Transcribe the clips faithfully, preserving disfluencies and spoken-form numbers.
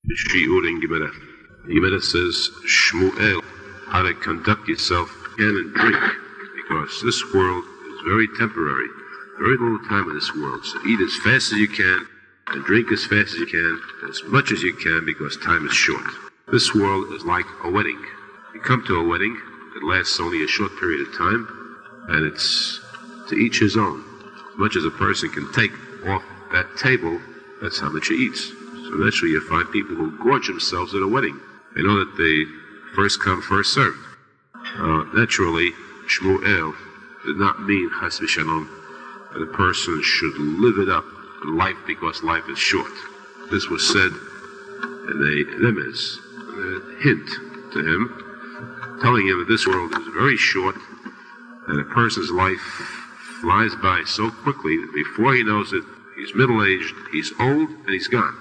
Shi'ur in Gemara. The Gemara says, Shmuel, how to conduct yourself can and drink, because this world is very temporary. Very little time in this world. So eat as fast as you can, and drink as fast as you can, as much as you can, because time is short. This world is like a wedding. You come to a wedding, it lasts only a short period of time, and it's to each his own. As much as a person can take off that table, that's how much he eats. So naturally you find people who gorge themselves at a wedding. They know that they first come, first served. Uh, naturally, Shmuel did not mean chas v'shalom that a person should live it up in life because life is short. This was said in a remez, a hint to him, telling him that this world is very short and a person's life flies by so quickly that before he knows it, he's middle-aged, he's old, and he's gone.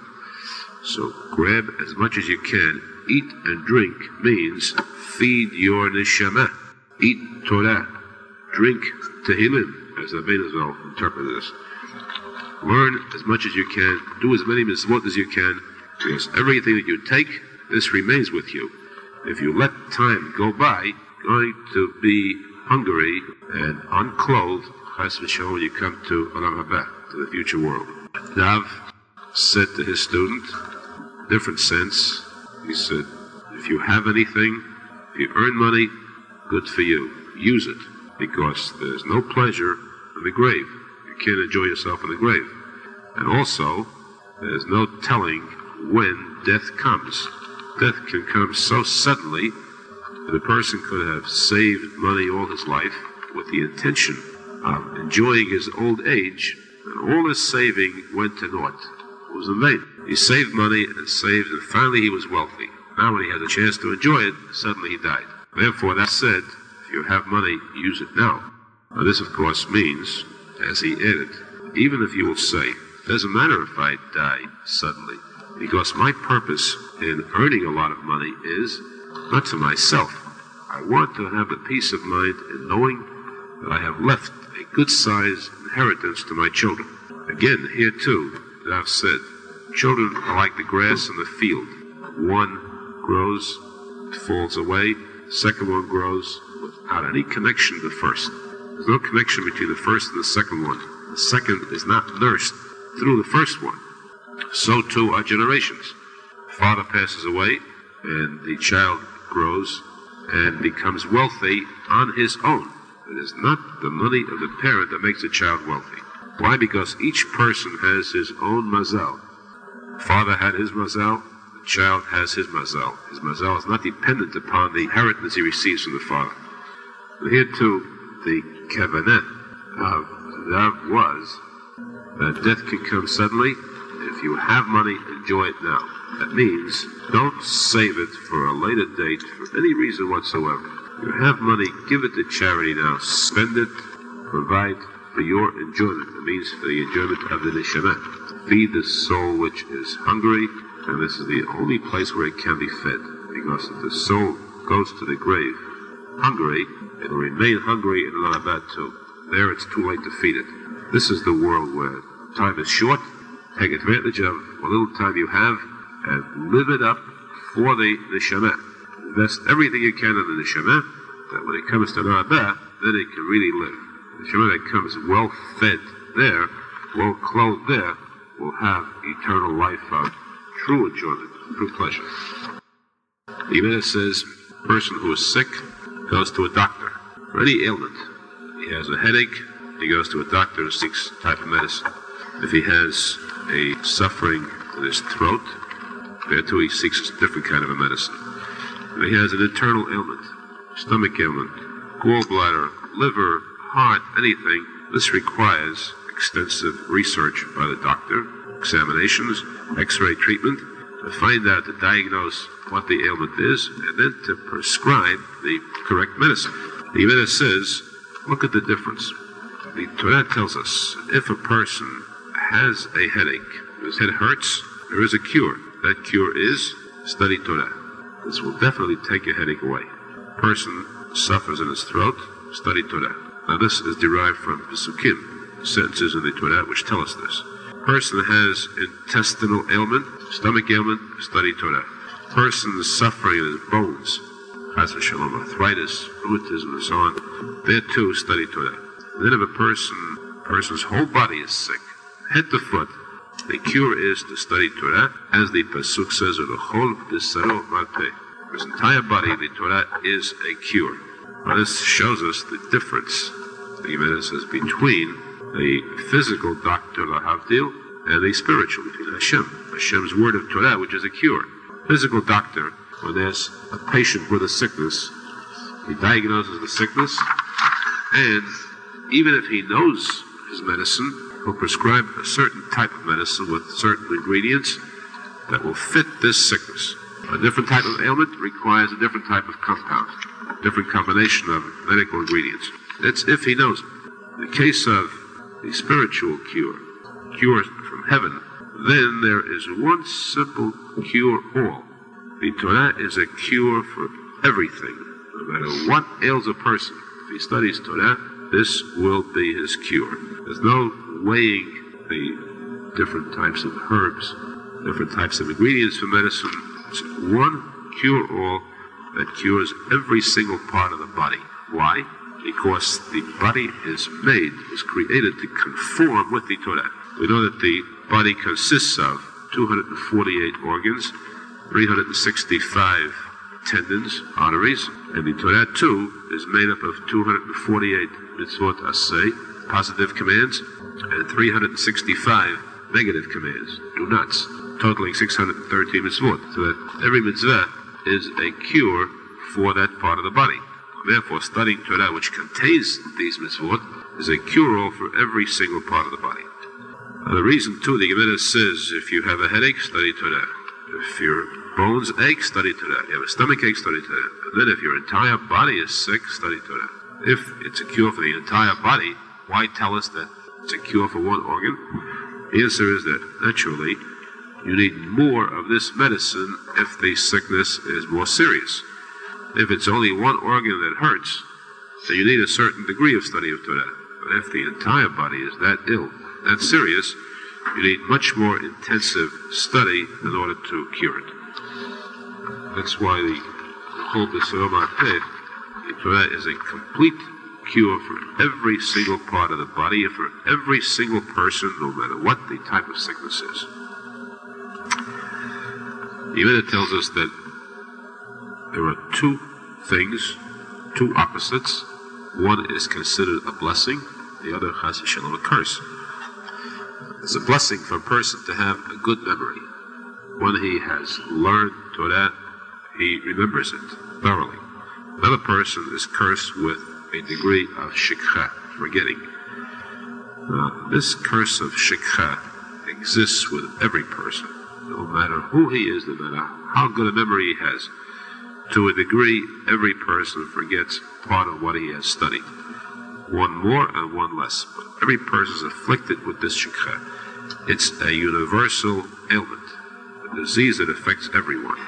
So grab as much as you can. Eat and drink means feed your neshama. Eat Torah. Drink Tehillim, as Abenazal interpreted this. Learn as much as you can. Do as many mitzvot as you can, because everything that you take, this remains with you. If you let time go by, you're going to be hungry and unclothed, chas v'shalom, when you come to Olam Haba, to the future world. Rav said to his student, different sense, he said, if you have anything, if you earn money, good for you. Use it, because there's no pleasure in the grave. You can't enjoy yourself in the grave. And also, there's no telling when death comes. Death can come so suddenly that a person could have saved money all his life with the intention of enjoying his old age, and all his saving went to naught. It was in vain. He saved money and saved, and finally he was wealthy. Now when he had a chance to enjoy it, suddenly he died. Therefore, that said, if you have money, use it now. Now this, of course, means, as he added, even if you will say, doesn't matter if I die suddenly, because my purpose in earning a lot of money is not to myself. I want to have the peace of mind in knowing that I have left a good-sized inheritance to my children. Again, here too, Rav said, children are like the grass in the field. One grows, falls away, the second one grows without any connection to the first. There's no connection between the first and the second one. The second is not nursed through the first one. So too are generations. The father passes away, and the child grows and becomes wealthy on his own. It is not the money of the parent that makes a child wealthy. Why? Because each person has his own mazal. The father had his mazal, the child has his mazal. His mazal is not dependent upon the inheritance he receives from the father. And here too, the kavanah of Rav was that death can come suddenly. If you have money, enjoy it now. That means don't save it for a later date for any reason whatsoever. You have money, give it to charity now. Spend it, provide for your enjoyment. It means for the enjoyment of the neshama. Feed the soul which is hungry, and this is the only place where it can be fed. Because if the soul goes to the grave hungry, it will remain hungry in Olam Haba too. There it's too late to feed it. This is the world where time is short. Take advantage of what little time you have and live it up for the neshama. Invest everything you can in the neshama, that when it comes to Olam Haba, then it can really live. The neshama that comes well fed there, well clothed there, will have eternal life of true enjoyment, true pleasure. The Gemara says, a person who is sick goes to a doctor for any ailment. He has a headache, he goes to a doctor and seeks a type of medicine. If he has a suffering in his throat, there too he seeks a different kind of a medicine. If he has an internal ailment, stomach ailment, gallbladder, liver, heart, anything, this requires extensive research by the doctor, examinations, x-ray treatment, to find out, to diagnose what the ailment is, and then to prescribe the correct medicine. The Gemara says, look at the difference. The Torah tells us, if a person has a headache, if his head hurts, there is a cure. That cure is study Torah. This will definitely take your headache away. A person suffers in his throat, study Torah. Now this is derived from Pesukim, sentences in the Torah which tell us this. Person has intestinal ailment, stomach ailment, study Torah. Person is suffering in his bones, chas v'shalom, arthritis, rheumatism, and so on. There too, study Torah. And then if a person, person's whole body is sick, head to foot, the cure is to study Torah, as the pasuk says, "L'chol b'saro marpeh." His entire body, the Torah is a cure. Now this shows us the difference, the Gemara says, between the physical doctor, lahavdil, and the spiritual, between Hashem. Hashem's word of Torah, which is a cure. Physical doctor, when there's a patient with a sickness, he diagnoses the sickness, and even if he knows his medicine, he'll prescribe a certain type of medicine with certain ingredients that will fit this sickness. A different type of ailment requires a different type of compound, a different combination of medical ingredients. That's if he knows it. In the case of the spiritual cure, cure from heaven, then there is one simple cure-all. The Torah is a cure for everything. No matter what ails a person, if he studies Torah, this will be his cure. There's no weighing the different types of herbs, different types of ingredients for medicine. It's one cure-all that cures every single part of the body. Why? Because the body is made, is created to conform with the Torah. We know that the body consists of two hundred forty-eight organs, three hundred sixty-five tendons, arteries, and the Torah too is made up of two hundred forty-eight mitzvot aseh, positive commands, and three hundred sixty-five negative commands, do nots, totaling six hundred thirteen mitzvot. So that every mitzvah is a cure for that part of the body. Therefore, studying Torah, which contains these mitzvot, is a cure-all for every single part of the body. Now, the reason, too, the Gemara says, if you have a headache, study Torah. If your bones ache, study Torah. If you have a stomach ache, study Torah. And then if your entire body is sick, study Torah. If it's a cure for the entire body, why tell us that it's a cure for one organ? The answer is that, naturally, you need more of this medicine if the sickness is more serious. If it's only one organ that hurts, then you need a certain degree of study of Torah. But if the entire body is that ill, that serious, you need much more intensive study in order to cure it. That's why the whole B'Saro Marpeh, the Torah is a complete cure for every single part of the body, and for every single person, no matter what the type of sickness is. Even it tells us that there are two things, two opposites. One is considered a blessing, the other, chas v'shalom, a curse. It's a blessing for a person to have a good memory. When he has learned Torah, he remembers it thoroughly. Another person is cursed with a degree of shikha, forgetting. Now, this curse of shikha exists with every person, no matter who he is, no matter how good a memory he has. To a degree, every person forgets part of what he has studied. One more and one less. But every person is afflicted with this shikha. It's a universal ailment, a disease that affects everyone.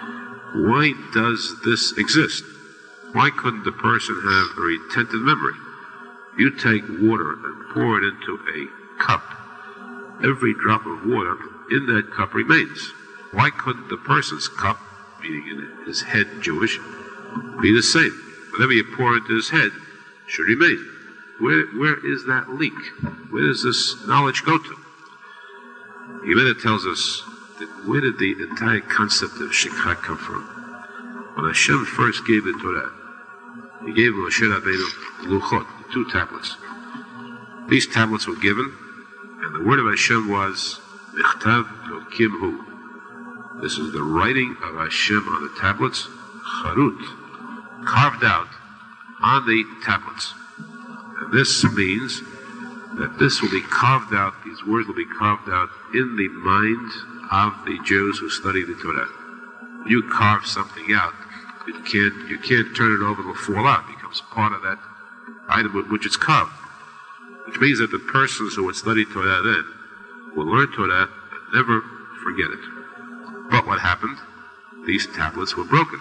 Why does this exist? Why couldn't the person have a retentive memory? You take water and pour it into a cup. Every drop of water in that cup remains. Why couldn't the person's cup, meaning in his head Jewish, be the same? Whatever you pour into his head should remain. Where, where is that leak? Where does this knowledge go to? Gemara tells us that where did the entire concept of shikha come from? When Hashem first gave the Torah, He gave Moshe Rabbeinu luchot, the two tablets. These tablets were given, and the word of Hashem was Michtav Elokim Hu. This is the writing of Hashem on the tablets, Charut, carved out on the tablets. And this means that this will be carved out, these words will be carved out in the mind of the Jews who study the Torah. You carve something out, you can't, you can't turn it over, it will fall out. It becomes part of that item with which it's carved. Which means that the persons who would study Torah then will learn Torah and never forget it. But what happened? These tablets were broken.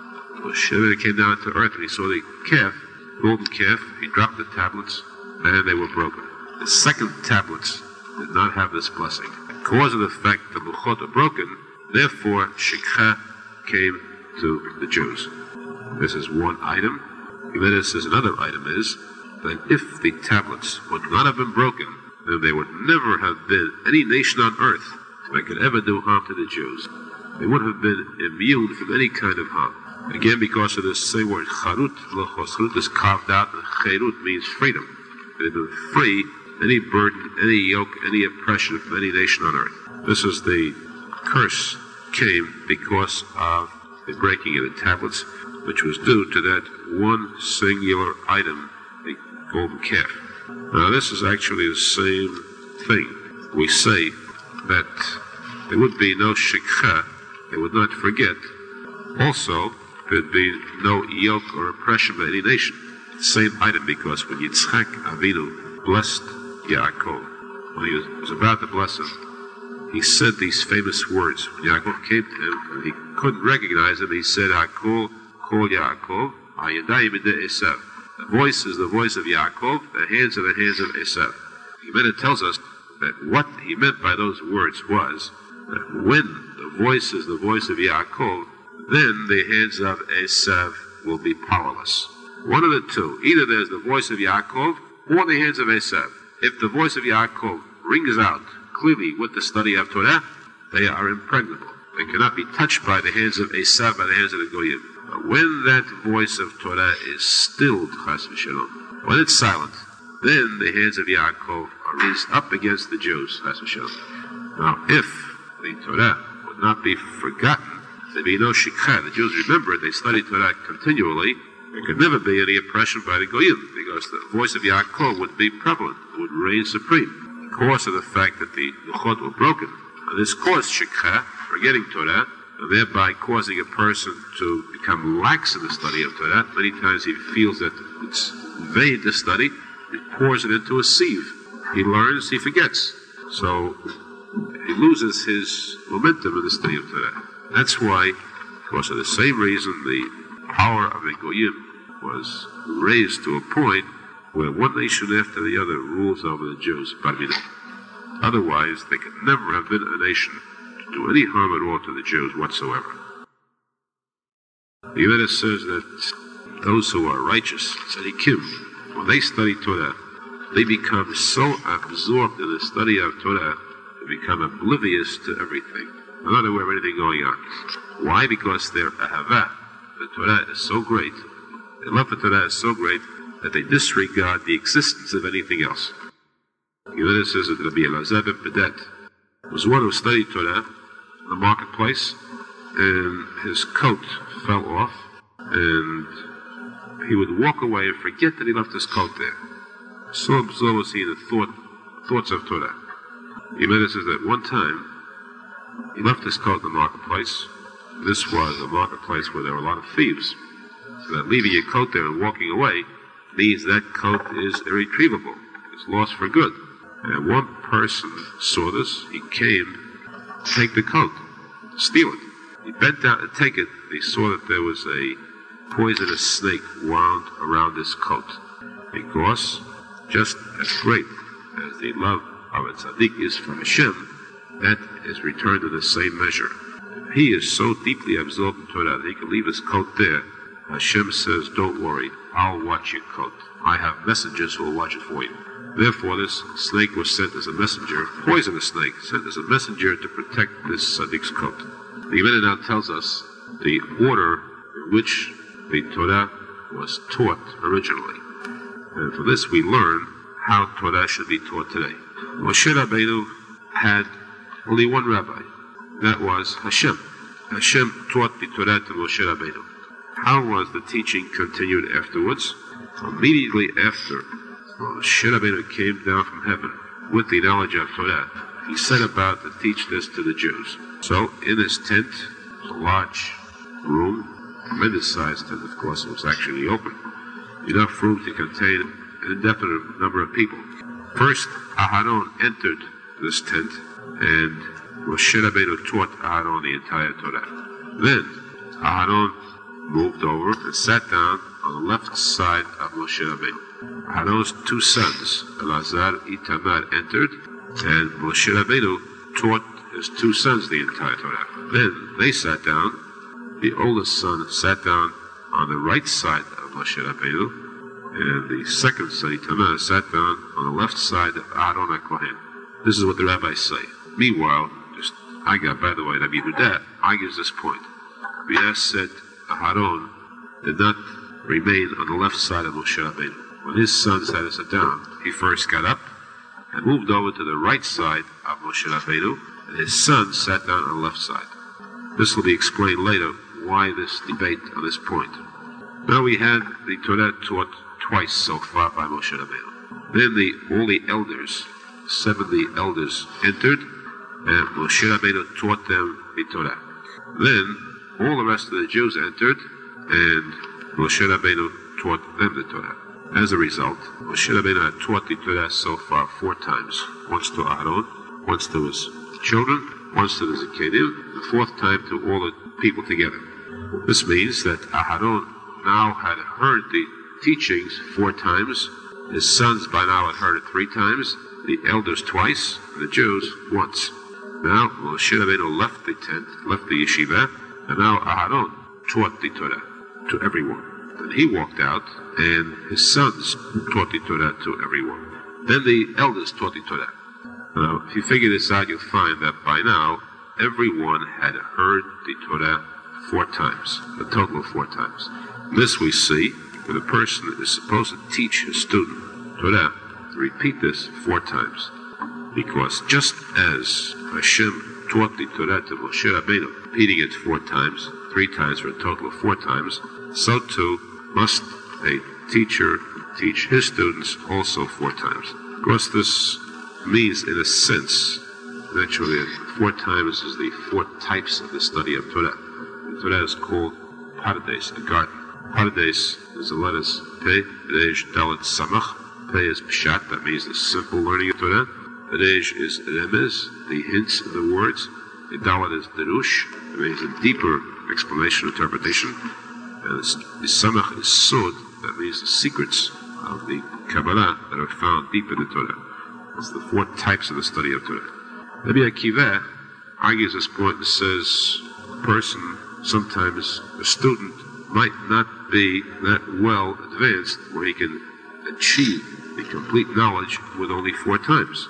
Moshe came down to earth and he saw the calf, golden calf. He dropped the tablets and they were broken. The second tablets did not have this blessing. Because of the fact that the Luchot are broken, therefore Shikha came to the Jews. This is one item. This is another item is that if the tablets would not have been broken, then there would never have been any nation on earth that could ever do harm to the Jews. They would have been immune from any kind of harm. Again, because of this same word, charut, charut is carved out, and cherut means freedom. They've been free, any burden, any yoke, any oppression from any nation on earth. This is the curse came because of the breaking of the tablets, which was due to that one singular item, the golden calf. Now, this is actually the same thing. We say that there would be no shikha, they would not forget. Also, there would be no yoke or oppression by any nation. Same item, because when Yitzchak Avinu blessed Yaakov, when he was, was about to bless him, he said these famous words. When Yaakov came to him, and he couldn't recognize him, he said, Hakol, Kol Yaakov, Ayadayim Ede Esav. The voice is the voice of Yaakov, the hands are the hands of Esav. It tells us that what he meant by those words was that when the voice is the voice of Yaakov, then the hands of Esav will be powerless. One of the two. Either there's the voice of Yaakov or the hands of Esav. If the voice of Yaakov rings out clearly with the study of Torah, they are impregnable. They cannot be touched by the hands of Esav, by the hands of the Goyim. But when that voice of Torah is stilled, chas v'shalom, when it's silent, then the hands of Yaakov are raised up against the Jews, chas v'shalom. Now, if the Torah would not be forgotten, there'd be no shikha. The Jews remember it, they study Torah continually. There could never be any oppression by the Goyim, because the voice of Yaakov would be prevalent, it would reign supreme. Because of the fact that the Luchot were broken, and this caused shikha, forgetting Torah, and thereby causing a person to become lax in the study of Torah. Many times he feels that it's vain to study, he pours it into a sieve. He learns, he forgets. So he loses his momentum in the study of Torah. That's why, because of the same reason, the power of the Goyim was raised to a point where one nation after the other rules over the Jews. Otherwise, they could never have been a nation to do any harm at all to the Jews whatsoever. The Yevamot says that those who are righteous, tzaddikim, when they study Torah, they become so absorbed in the study of Torah, they become oblivious to everything. They're not aware of anything going on. Why? Because their ahavah, the Torah, is so great. Their love for Torah is so great that they disregard the existence of anything else. The Yevamot says that Rabbi Elazar ben Pedet was one who studied Torah in the marketplace, and his coat fell off, and he would walk away and forget that he left his coat there. So absorbed was he in the thought, thoughts of Torah. The Yevamot says that one time he left his coat in the marketplace. This was a marketplace where there were a lot of thieves. So that leaving your coat there and walking away means that coat is irretrievable. It's lost for good. And one person saw this. He came to take the coat, steal it. He bent down to take it. He saw that there was a poisonous snake wound around his coat. Because just as great as the love of a tzaddik is for Hashem, that is returned in the same measure. If he is so deeply absorbed in Torah that he can leave his coat there, Hashem says, don't worry, I'll watch your coat. I have messengers who will watch it for you. Therefore, this snake was sent as a messenger, poisonous snake, sent as a messenger to protect this tzaddik's coat. The Yevamot now tells us the order in which the Torah was taught originally. And for this we learn how Torah should be taught today. Moshe Rabbeinu had only one rabbi. That was Hashem. Hashem taught the Torah to Moshe Rabbeinu. How was the teaching continued afterwards? Immediately after Moshe Rabbeinu came down from heaven with the knowledge of Torah, he set about to teach this to the Jews. So in his tent, a large room, tremendous sized tent, of course, it was actually open, enough room to contain an indefinite number of people. First, Aharon entered this tent, and Moshe Rabbeinu taught Aharon the entire Torah. Then Aharon moved over and sat down on the left side of Moshe Rabbeinu. Aharon's two sons, Elazar and Itamar, entered, And Moshe Rabbeinu taught his two sons the entire Torah. Then they sat down. The oldest son sat down on the right side of Moshe Rabbeinu, and the second son, Itamar, sat down on the left side of Aaron HaKohen. This is what the rabbis say. Meanwhile, just Agab, by the way, Rabbi Yehuda argues this point. Rabbi said Aaron did not remain on the left side of Moshe Rabbeinu. When his sons had to sit down, he first got up and moved over to the right side of Moshe Rabbeinu, and his son sat down on the left side. This will be explained later why this debate on this point. Now we had the Torah taught twice so far by Moshe Rabbeinu. Then the, all the elders, seventy elders, entered, and Moshe Rabbeinu taught them the Torah. Then all the rest of the Jews entered, and Moshe Rabbeinu taught them the Torah. As a result, Moshe Rabbeinu had taught the Torah so far four times. Once to Aaron, once to his children, once to the Zekedim, the fourth time to all the people together. This means that Aaron now had heard the teachings four times. His sons by now had heard it three times, the elders twice, and the Jews once. Now Moshe Rabbeinu left the tent, left the yeshiva, and now Aaron taught the Torah to everyone. Then he walked out, and his sons taught the Torah to everyone. Then the elders taught the Torah. Now, if you figure this out, you'll find that by now, everyone had heard the Torah four times, a total of four times. This we see when a person is supposed to teach his student Torah, to repeat this four times. Because just as Hashem taught the Torah to Moshe Rabbeinu, repeating it four times, three times for a total of four times, so too must a teacher teach his students also four times. Of course, this means, in a sense, naturally, four times is the four types of the study of Torah. The Torah is called Pardes, a garden. Pardes is the letters Pei, Reish, Dalet, Samach. Pei is Pshat, that means the simple learning of Torah. Reish is Remez, the hints of the words. The Dalet is Derush, that means a deeper explanation, interpretation. And the Samach is Sod, that means the secrets of the Kabbalah that are found deep in the Torah. That's the four types of the study of Torah. Rabbi Akiva argues this point and says a person, sometimes a student, might not be that well advanced where he can achieve the complete knowledge with only four times.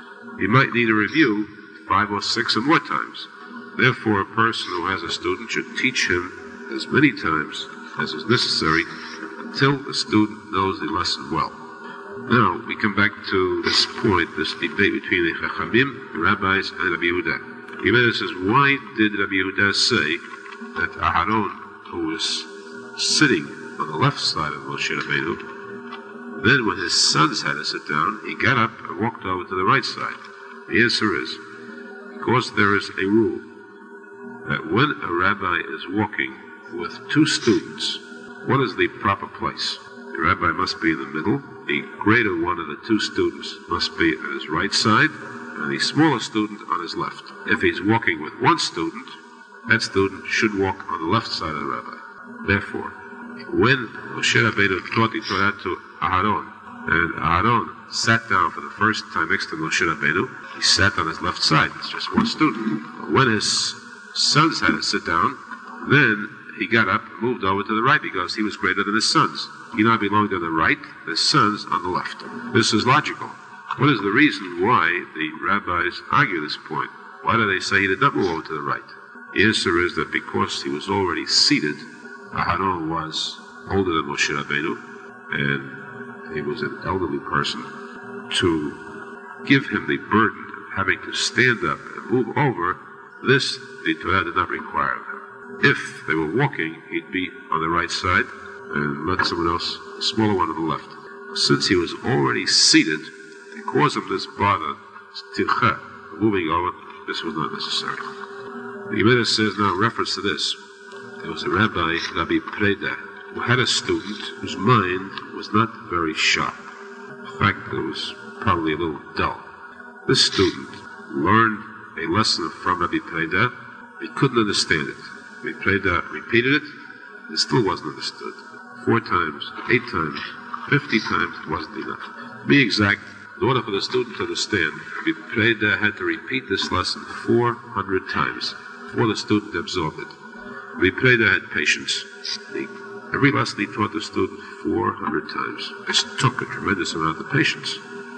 He might need a review five or six or more times. Therefore, a person who has a student should teach him as many times as is necessary until the student knows the lesson well. Now, we come back to this point, this debate between the Chachamim, the rabbis, and Rabbi Yehuda. Yehuda says, why did Rabbi Yehuda say that Aaron, who was sitting on the left side of Moshe Rabbeinu, then when his sons had to sit down, he got up and walked over to the right side? The answer is, because there is a rule that when a rabbi is walking with two students, what is the proper place? The rabbi must be in the middle. The greater one of the two students must be on his right side, and the smaller student on his left. If he's walking with one student, that student should walk on the left side of the rabbi. Therefore, when Moshe Rabbeinu taught the Torah to Aaron, and Aaron sat down for the first time next to Moshe Rabbeinu, he sat on his left side. It's just one student. But when his sons had to sit down, then he got up and moved over to the right because he was greater than his sons. He now belonged on the right, his sons on the left. This is logical. What is the reason why the rabbis argue this point? Why do they say he did not move over to the right? The answer is that because he was already seated, Aaron was older than Moshe Rabbeinu, and he was an elderly person. To give him the burden of having to stand up and move over, this the Torah did not require of him. If they were walking, he'd be on the right side and let someone else, a smaller one, on the left. Since he was already seated, to cause him this bother, tircha, moving over, this was not necessary. The Gemara says now, in reference to this, there was a rabbi, Rabbi Preda, who had a student whose mind was not very sharp. In fact, it was probably a little dull. This student learned a lesson from Rabbi Preda. He couldn't understand it. Rabbi Preda repeated it, and it still wasn't understood. Four times, eight times, fifty times, it wasn't enough. To be exact, In order for the student to understand, Rabbi Preda had to repeat this lesson four hundred times before the student absorbed it. Rabbi Preda had patience. He, every lesson he taught the student four hundred times. This took a tremendous amount of patience.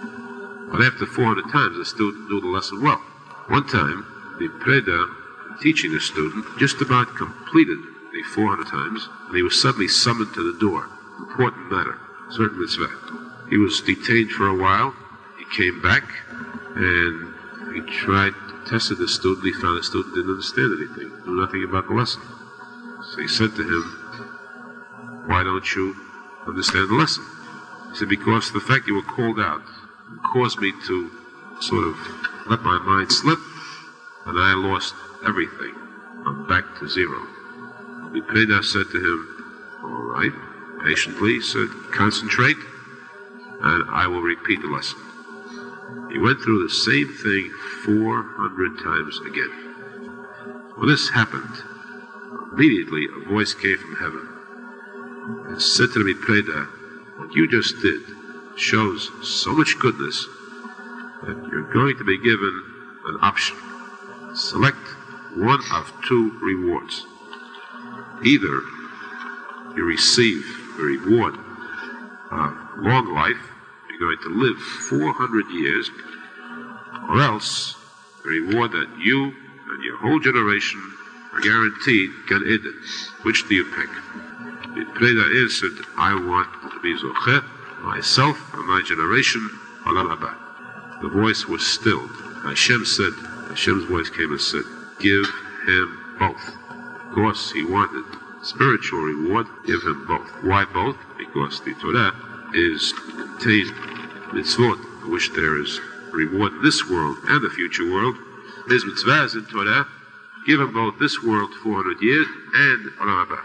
But after four hundred times, the student knew the lesson well. One time, Rabbi Preda, teaching the student, just about completed the four hundred times, and he was suddenly summoned to the door. Important matter, certain mitzvah. He was detained for a while. He came back, and he tried to test the student. He found the student didn't understand anything, knew nothing about the lesson. So he said to him, "Why don't you understand the lesson?" He said, "Because the fact you were called out caused me to sort of let my mind slip, and I lost everything. I'm back to zero." The Preda said to him, "All right," patiently, he said, "concentrate, and I will repeat the lesson." He went through the same thing four hundred times again. When this happened, immediately a voice came from heaven and said to the Preda, "What you just did shows so much goodness that you're going to be given an option. Select one of two rewards. Either you receive the reward of long life, you're going to live four hundred years, or else the reward that you and your whole generation are guaranteed Gan Eden. Which do you pick?" The Preda answered, "I want to be Zocher, myself and my generation, Olam Haba." The voice was stilled. Hashem said, Hashem's voice came and said, "Give him both." Of course, he wanted spiritual reward, give him both. Why both? Because the Torah is contained mitzvot, for which there is reward in this world and the future world. There's mitzvahs in Torah, give him both this world, four hundred years, and Olam Haba.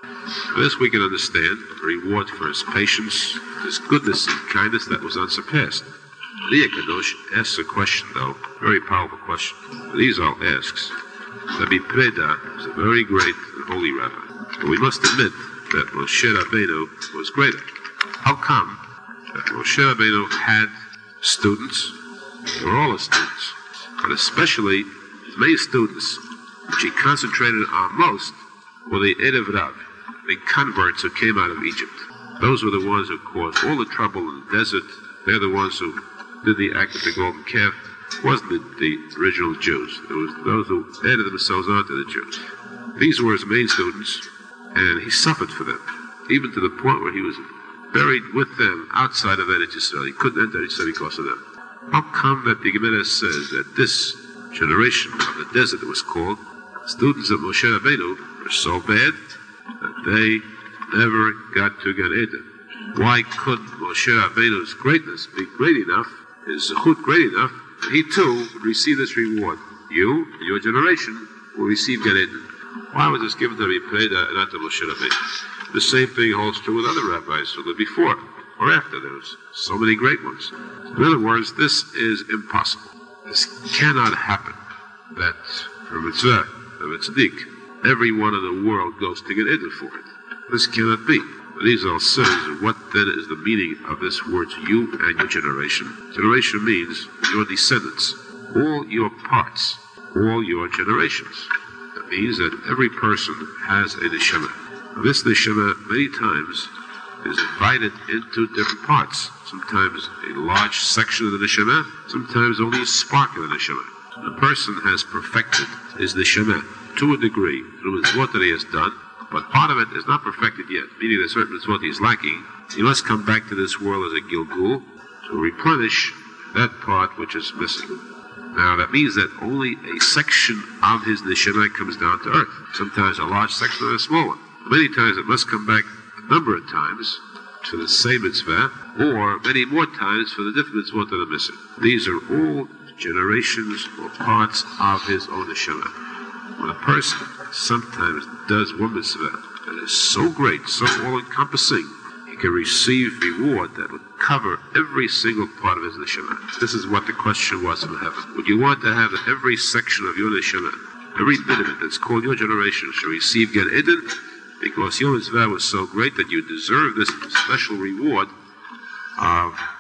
This we can understand, the reward for his patience, his goodness and kindness that was unsurpassed. Aliyah Kadosh asks a question, though, a very powerful question. Rizal asks, Rabbi Preda is a very great and holy rabbi, but we must admit that Moshe Rabbeinu was greater. How come that Moshe Rabbeinu had students? They were all his students, but especially his main students, which he concentrated on most, were the Erev Rav, the converts who came out of Egypt. Those were the ones who caused all the trouble in the desert. They're the ones who did the act of the golden calf. It wasn't the, the original Jews. It was those who added themselves onto the Jews. These were his main students, and he suffered for them, even to the point where he was buried with them outside of Eretz Yisrael. He couldn't enter Eretz Yisrael because of them. How come that the Gemara says that this generation of the desert, that was called, students of Moshe Rabbeinu, were so bad that they never got to Gan Eden? Why couldn't Moshe Rabbeinu's greatness be great enough, his zechut great enough, he too would receive this reward? You, your generation, will receive Gan Eden. Why was this given to Rabbi Preda and not to Moshe Rabbeinu? The same thing holds true with other rabbis who lived before or after. There was so many great ones. In other words, this is impossible. This cannot happen. That for mitzvah, for tzaddik, everyone in the world goes to Gan Eden for it. This cannot be. Rizal says, what then is the meaning of this word, you and your generation? Generation means your descendants, all your parts, all your generations. That means that every person has a neshama. This neshama, many times, is divided into different parts. Sometimes a large section of the neshama, sometimes only a spark of the neshama. The person has perfected his neshama to a degree through mitzvot that he has done, but part of it is not perfected yet, meaning that certain mitzvot he is lacking. He must come back to this world as a gilgul to replenish that part which is missing. Now, that means that only a section of his neshama comes down to earth. Sometimes a large section and a small one. Many times it must come back a number of times to the same mitzvah, or many more times for the different mitzvot that are missing. These are all generations or parts of his own neshama. When a person sometimes does one mitzvah that is so great, so all-encompassing, he can receive reward that would cover every single part of his neshama. This is what the question was in heaven. Would you want to have that every section of your neshama, every bit of it that's called your generation, should receive Gan Eden because your mitzvah was so great that you deserve this special reward of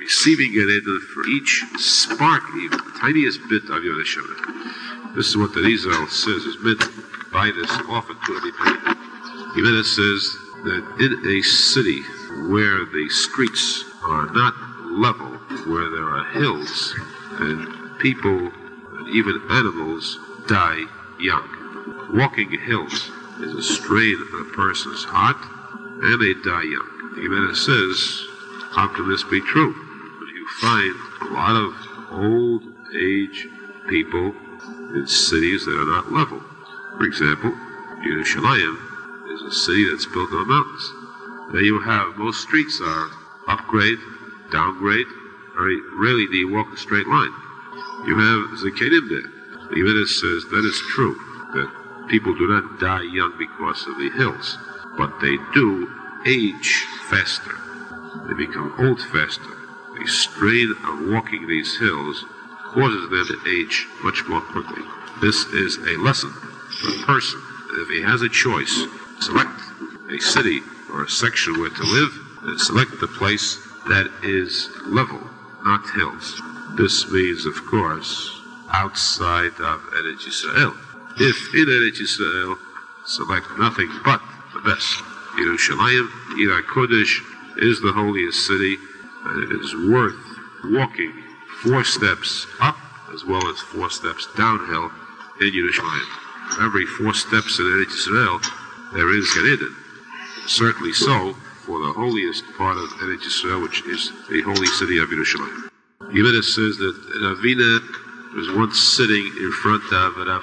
receiving Gan Eden for each spark, even the tiniest bit of Yod HaShemayim. This is what the Rizal says is meant by this offered to everybody. Even it says that in a city where the streets are not level, where there are hills, and people and even animals die young. Walking hills is a strain on a person's heart, and they die young. Even it says, how can this be true? You find a lot of old age people in cities that are not level. For example, Yerushalayim is a city that's built on mountains. There you have, most streets are upgrade, downgrade. Very rarely do you walk a straight line. You have Zakanim there. The Yiddish says that is true, that people do not die young because of the hills, but they do age faster. They become old faster. The strain of walking these hills causes them to age much more quickly. This is a lesson for a person. If he has a choice, select a city or a section where to live, and select the place that is level, not hills. This means, of course, outside of Eretz Yisrael. If in Eretz Yisrael, select nothing but the best. Yerushalayim, Ir HaKodesh, is the holiest city, and it is worth walking four steps up as well as four steps downhill in Yerushalayim. Every four steps in Eretz Yisrael, there is Gan Eden. Certainly so for the holiest part of Eretz Yisrael, which is the holy city of Yerushalayim. Yemena says that Ravina was once sitting in front of Rav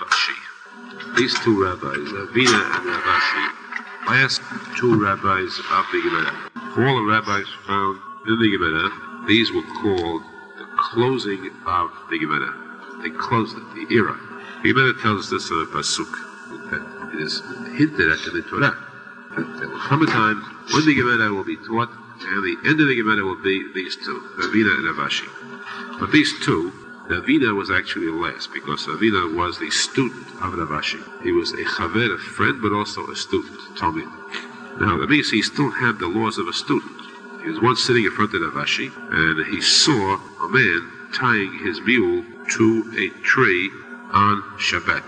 Ashi. These two rabbis, Ravina and Rav Ashi, last two rabbis of the Gemara. All the rabbis found in the Gemara, these were called the closing of the Gemara. They closed it, the era. The Gemara tells this in a pasuk that it is hinted at in the Torah. That there will come a time when the Gemara will be taught, and the end of the Gemara will be these two, Ravina and Rav Ashi. But these two, Ravina was actually last, because Ravina was the student of Rav Ashi. He was a chaver, a friend, but also a student, Talmid. Now, that means he still had the laws of a student. He was once sitting in front of Rav Ashi, and he saw a man tying his mule to a tree on Shabbat.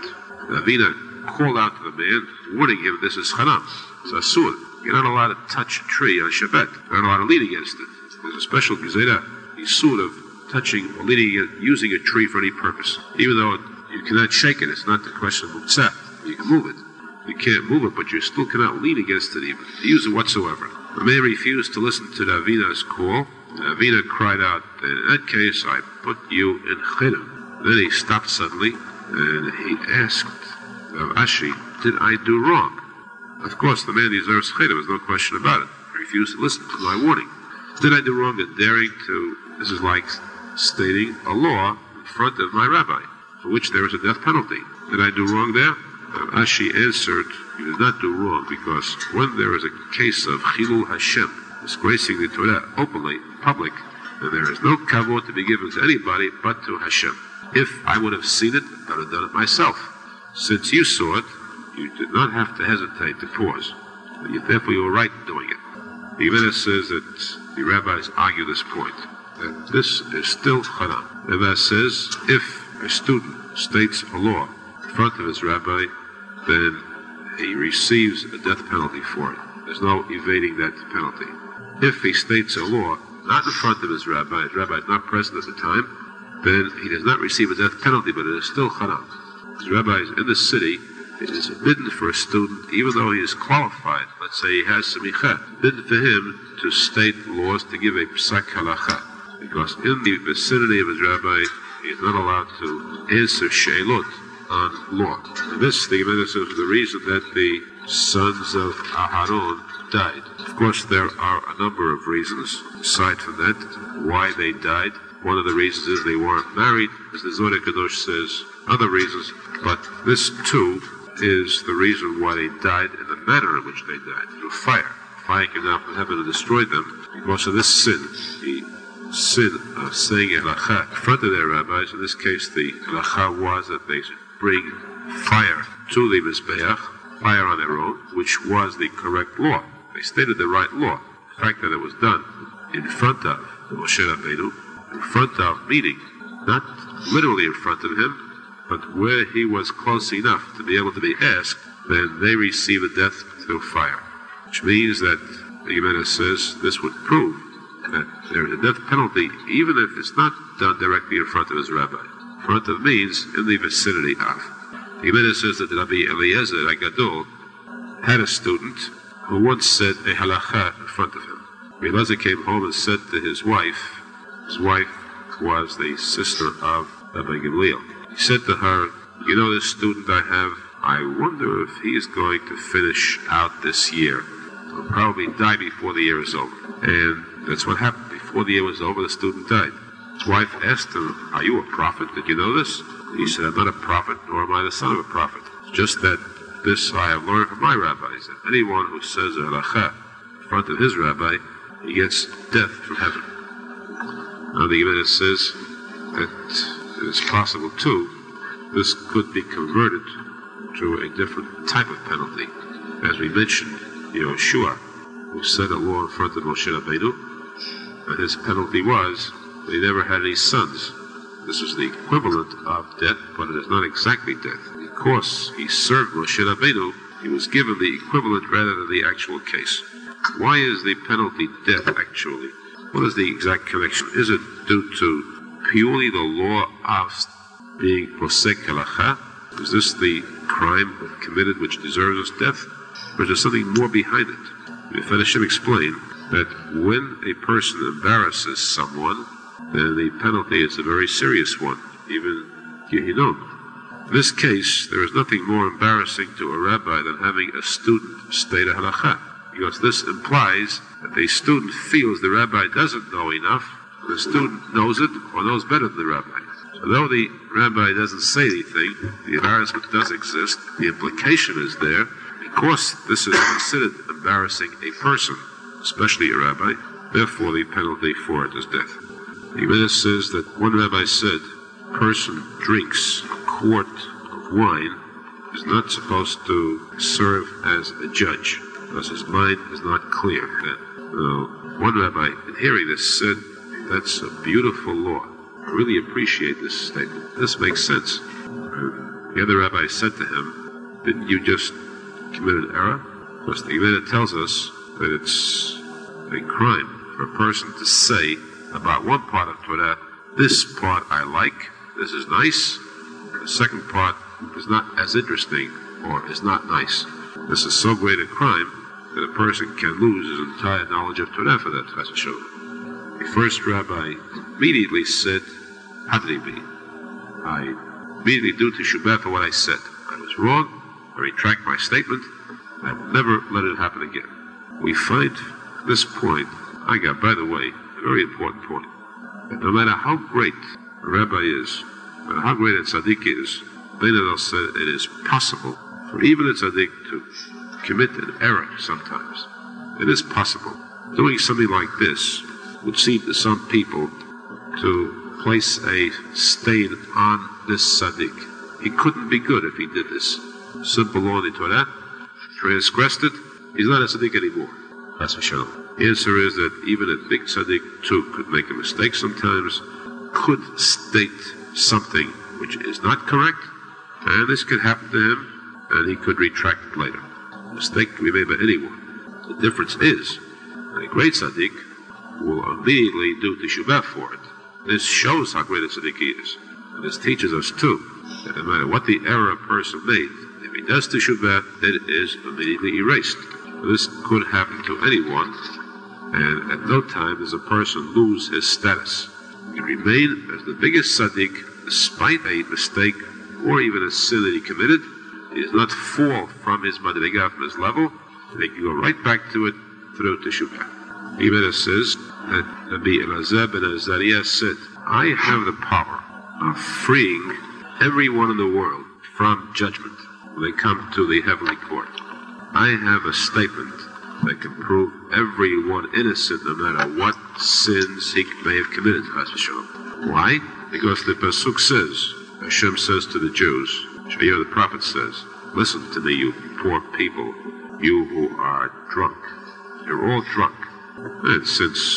Ravina called out to the man, warning him, this is haram. It's asur. You're not allowed to touch a tree on Shabbat. You're not allowed to lean against it. There's a special gezerah, isur of touching or leaning it, using a tree for any purpose. Even though you cannot shake it, it's not the question of mutzah. You can move it. You can't move it, but you still cannot lean against it even, to use it whatsoever. The man refused to listen to Ravina's call. Ravina cried out, in that case, I put you in chidam. Then he stopped suddenly, and he asked Rav Ashi, did I do wrong? Of course, the man deserves chidam, there's no question about it. He refused to listen to my warning. Did I do wrong in daring to, this is like stating a law in front of my rabbi, for which there is a death penalty. Did I do wrong there? Rav Ashi answered, you did not do wrong, because when there is a case of Chilul Hashem, disgracing the Torah openly, in public, then there is no kavod to be given to anybody but to Hashem. If I would have seen it, I would have done it myself. Since you saw it, you did not have to hesitate to pause. You, therefore, you were right in doing it. The Gemara says that the rabbis argue this point, that this is still haram. The Gemara says, if a student states a law in front of his rabbi, then he receives a death penalty for it. There's no evading that penalty. If he states a law not in front of his rabbi, his rabbi is not present at the time, then he does not receive a death penalty, but it is still haram. His rabbi is in the city. It is forbidden for a student, even though he is qualified, let's say he has semicha, forbidden for him to state laws, to give a psak halacha, because in the vicinity of his rabbi, he is not allowed to answer she'elot on law. And this, the Gemara says, is the reason that the sons of Aharon died. Of course, there are a number of reasons, aside from that, why they died. One of the reasons is they weren't married, as the Zohar Kadosh says, other reasons, but this too is the reason why they died and the manner in which they died, through fire. Fire came down from heaven and destroyed them because of this sin, the sin of saying halacha in front of their rabbis. In this case, the halacha was that they should bring fire to the Mizbeach, fire on their own, which was the correct law. They stated the right law. The fact that it was done in front of to Moshe Rabbeinu, in front of, meaning, not literally in front of him, but where he was close enough to be able to be asked, then they receive a death through fire. Which means that the Gemara says this would prove that there is a death penalty, even if it's not done directly in front of his rabbi. In front of means in the vicinity of. The Gemara says that Rabbi Eliezer HaGadol had a student who once said a halacha in front of him. Rabbi Eliezer came home and said to his wife, his wife was the sister of Rabbi Gamliel. He said to her, you know this student I have, I wonder if he is going to finish out this year. He'll probably die before the year is over. And that's what happened. Before the year was over, the student died. His wife asked him, are you a prophet? Did you know this? He said, I'm not a prophet, nor am I the son of a prophet. It's just that this I have learned from my rabbis, that anyone who says a halacha in front of his rabbi, he gets death from heaven. Now the Gemara says that it is possible too, this could be converted to a different type of penalty. As we mentioned, Yehoshua, who set a law in front of Moshe Rabbeinu, and his penalty was that he never had any sons. This is the equivalent of death, but it is not exactly death. Because he served Moshe Rabbeinu, he was given the equivalent rather than the actual case. Why is the penalty death, actually? What is the exact connection? Is it due to purely the law of being posek halacha? Is this the crime committed which deserves death? Or is there something more behind it? If Hashem explained that when a person embarrasses someone, then the penalty is a very serious one, even Gehinnom. In this case, there is nothing more embarrassing to a rabbi than having a student state a halacha, because this implies that the student feels the rabbi doesn't know enough, and the student knows it or knows better than the rabbi. So though the rabbi doesn't say anything, the embarrassment does exist, the implication is there. Because this is considered embarrassing a person, especially a rabbi, therefore the penalty for it is death. The Gemara says that one rabbi said, a person drinks a quart of wine, is not supposed to serve as a judge, because his mind is not clear then. Uh, one rabbi, in hearing this, said, that's a beautiful law. I really appreciate this statement. This makes sense. And the other rabbi said to him, didn't you just commit an error? Because the Gemara tells us that it's a crime for a person to say about one part of Torah, this part I like, this is nice, and the second part is not as interesting or is not nice. This is so great a crime that a person can lose his entire knowledge of Torah for that. That's a show. The first rabbi immediately said, Hadribi, I immediately do teshubah for what I said. I was wrong. I retract my statement. I will never let it happen again. We find at this point, I got, by the way, a very important point, that no matter how great a rabbi is, no matter how great a tzaddik is, Benadel said it is possible for even a tzaddik to commit an error sometimes. It is possible. Doing something like this would seem to some people to place a stain on this tzaddik. He couldn't be good if he did this. Simple law in the Torah, transgressed it, he's not a tzaddik anymore. That's for sure. The answer is that even a big tzaddik too could make a mistake sometimes, could state something which is not correct, and this could happen to him, and he could retract it later. A mistake can be made by anyone. The difference is that a great tzaddik will immediately do teshubah for it. This shows how great a tzaddik he is. And this teaches us too that no matter what the error a person made, if he does teshubah, it is immediately erased. This could happen to anyone, and at no time does a person lose his status. He remain as the biggest tzaddik despite a mistake or even a sin that he committed. He does not fall from his madrega, from his level, and he can go right back to it through teshubah. The Gemara says that Rabbi Elazar ben Azariah said, I have the power of freeing everyone in the world from judgment when they come to the heavenly court. I have a statement that can prove everyone innocent no matter what sins he may have committed. Why? Because the Pasuk says, Hashem says to the Jews, Shmuel the prophet says, listen to me, you poor people, you who are drunk. You're all drunk. And since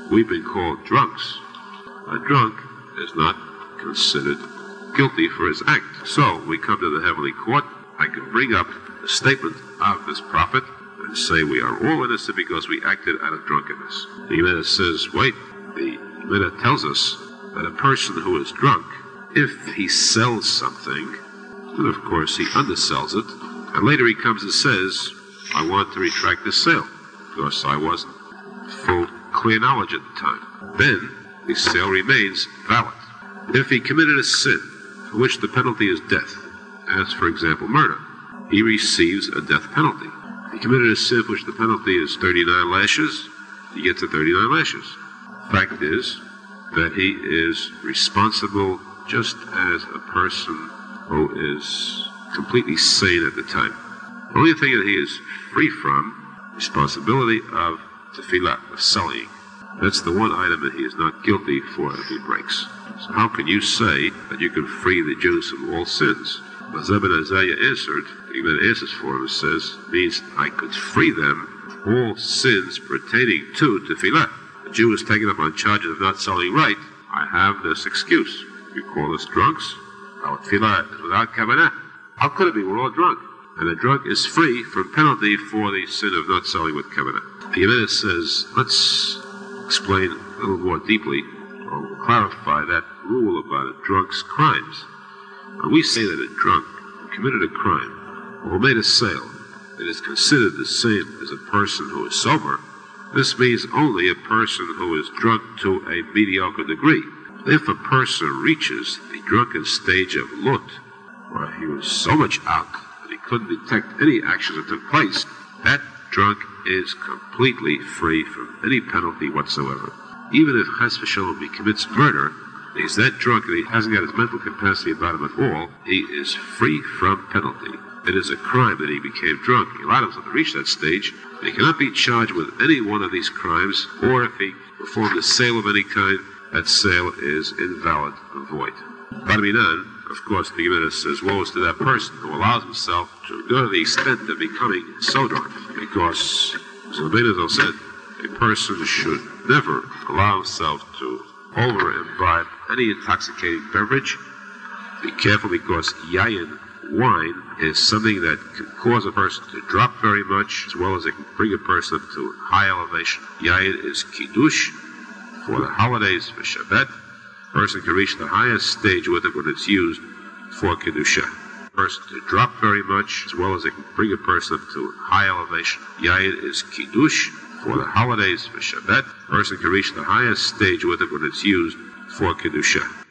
we've been called drunks. A drunk is not considered guilty for his act. So we come to the heavenly court. I can bring up the statement of this prophet and say we are all innocent because we acted out of drunkenness. The Gemara says, wait, the Gemara tells us that a person who is drunk, if he sells something, then of course he undersells it, and later he comes and says, I want to retract this sale because I wasn't full clear knowledge at the time. Then the sale remains valid. If he committed a sin for which the penalty is death, as for example murder, he receives a death penalty. If he committed a sin for which the penalty is thirty-nine lashes, he gets a thirty-nine lashes. Fact is that he is responsible just as a person who is completely sane at the time. The only thing that he is free from, responsibility of tefillah, of sullying. That's the one item that he is not guilty for if he breaks. So how can you say that you can free the Jews from all sins? Mazeh ben Azariah answered, the Gemara answers for him and says, means I could free them from all sins pertaining to tefillah. The Jew is taken up on charges of not selling right. I have this excuse. You call us drunks? Our tefillah is without kavanah. How could it be? We're all drunk. And a drunk is free from penalty for the sin of not selling with kavanah. The Gemara says, let's explain a little more deeply, or clarify that rule about a drunk's crimes. When we say that a drunk who committed a crime, or who made a sale, that is considered the same as a person who is sober, this means only a person who is drunk to a mediocre degree. If a person reaches the drunken stage of lut, where he was so much out that he couldn't detect any action that took place, that drunk is completely free from any penalty whatsoever. Even if chas v'shalom he commits murder, he's that drunk that he hasn't got his mental capacity about him at all, he is free from penalty. It is a crime that he became drunk. He allowed himself to reach that stage. He cannot be charged with any one of these crimes, or if he performed a sale of any kind, that sale is invalid and void. Barminan, of course, the Gemara says, woe is to that person who allows himself to go to the extent of becoming so drunk. Because, as the Rabbeinu said, a person should never allow himself to over-imbibe any intoxicating beverage. Be careful, because yayin, wine, is something that can cause a person to drop very much, as well as it can bring a person up to high elevation. Yayin is kiddush for the holidays, for Shabbat. A person can reach the highest stage with it when it's used for kedusha. A person to drop very much, as well as it can bring a person up to high elevation. Yayin is kiddush for the holidays, for Shabbat. A person can reach the highest stage with it when it's used for kedusha.